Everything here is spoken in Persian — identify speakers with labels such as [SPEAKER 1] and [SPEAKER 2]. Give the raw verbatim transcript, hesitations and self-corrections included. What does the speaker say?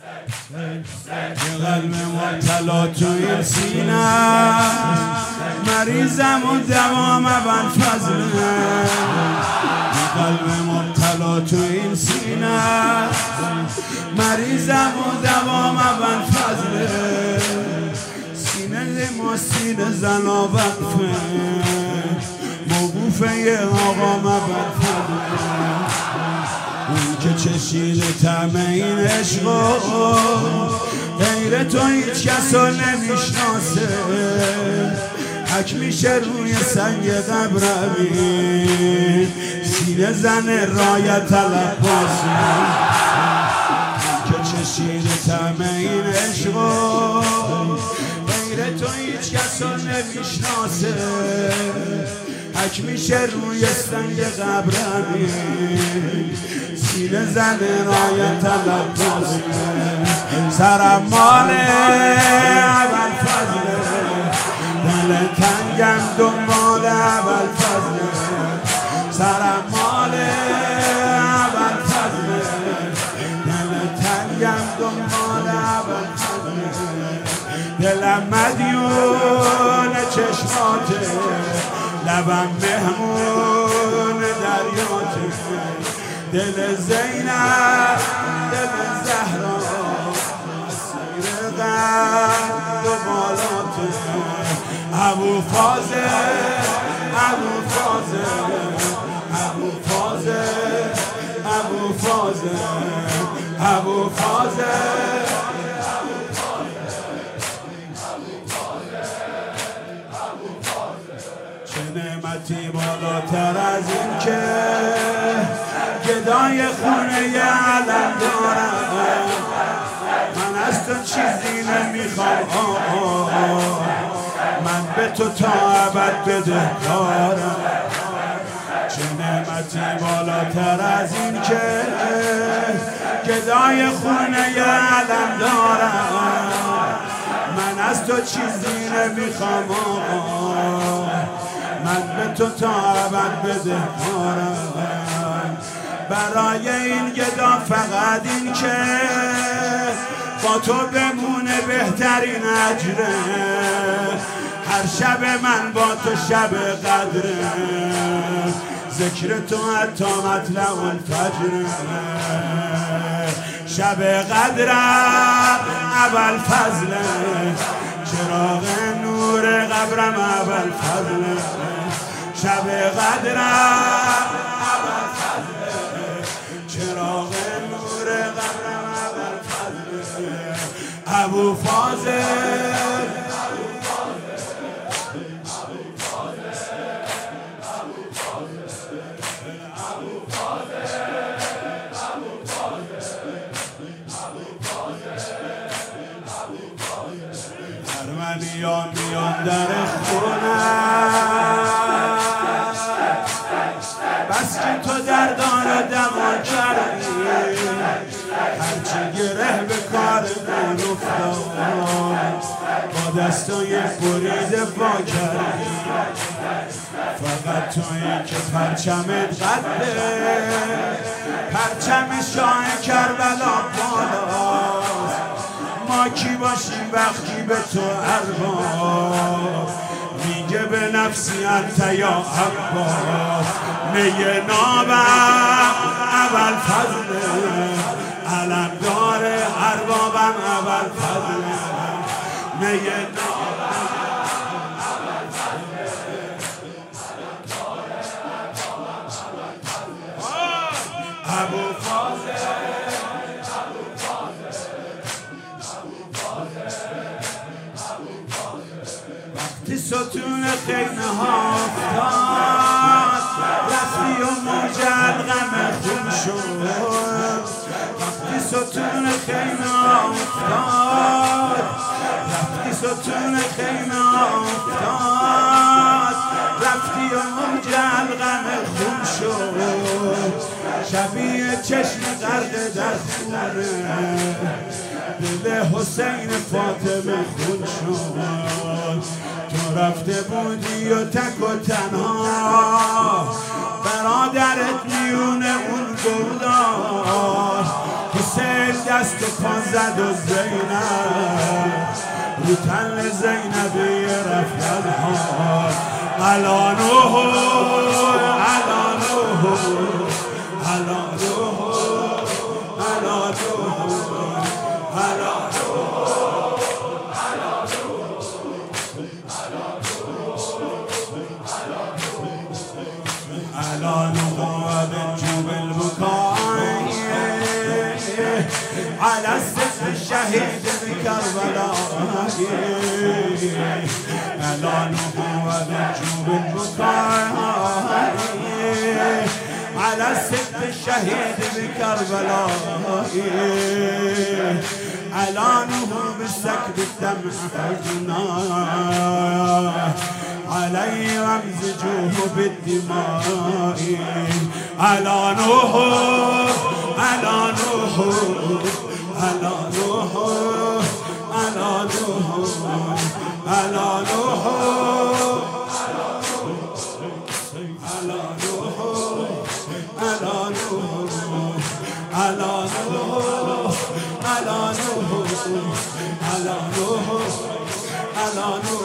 [SPEAKER 1] یه قلب مبتلا تو این سینه، مریضم و دوام ابوالفضله. یه قلب مبتلا تو این سینه، مریضم و دوام ابوالفضله. سینه ما سینه زنا وقفه، موقوفه یه آقا ابوالفضله. اون که چشیده طعم این عشقا، غیر تو هیچ کس رو نمیشناسه. حک میشه روی سنگ قبر امین، سینه زن رایت طلب بازی. اون که چشیده طعم این عشقا، غیر تو هیچ کس رو نمیشناسه. حک میشه روی سنگ قبر امین، سینه زن رایت طلب بازی. سرم مال ابوالفضله، دل تنگم دنبال ابوالفضله. سرم مال ابوالفضله، دل تنگم دنبال ابوالفضله. دلم مدیون چشماته، لبم مهمون دریاته. دل زینب دل زهرا، اسیر قد و بالاته. ابوالفضل ابوالفضل ابوالفضل ابوالفضل ابوالفضل. چه نعمتی بالاتر از این که گدای خونه علم دارم. من از تو چیزی نمیخوام، من به تو تا ابد بدهکارم. چه نعمتی بالاتر از این که گدای خونه علم دارم. من از تو چیزی نمیخوام، من به تو تا ابد بدهکارم. برای این گدا فقط این که با تو بمونه بهترین اجره. هر شب من با تو شب قدره، ذکر تو حتی مطلع الفجر. شب قدرم ابوالفضله، چراغ نور قبرم ابوالفضله. شب قدرم ابوالفضله، چراغ نور قبرم ابوالفضله. ابوالفضل ارمنیان میان در خونم، بس که تو در دار دما کردی. هرچی گره به کار من افتاد، با دستای بریده با کردی. فقط تویی که پرچمت قده، پرچم شاه کربلا بالاست. ما کی باشیم وقتی به تو ارباب، میگه به نفسی انت یا عباس. میگه نابم ابوالفضله، علم داره اربابم ابوالفضله. میگه نابم ابوالفضله، علم داره اربابم ابوالفضله. وقتی ستون خیمه ها افتاد، رفتی و موج الغم خون شد. وقتی ستون خیمه ها افتاد، رفتی ستون خیمه ها افتاد، رفتی و موج الغم خون شد. شبیه چشم غرق در خونه، دل حسین فاطمه خون شد. تو رفته بودی و تک و تنها، برادرت میونه اون گوداش. حسین دست و پا زد و زینب رو تن زینبی رفت از حال الانوه الانوه الانوه على السيف الشهيد بكربلاء الانوه بنجوب البكاء على السيف الشهيد بكربلاء الانوه بالسكب الدمع حزنا علي وامزجوه بالدماء الانوه الانوه الانوه الانوه الانوه الانوه الانوه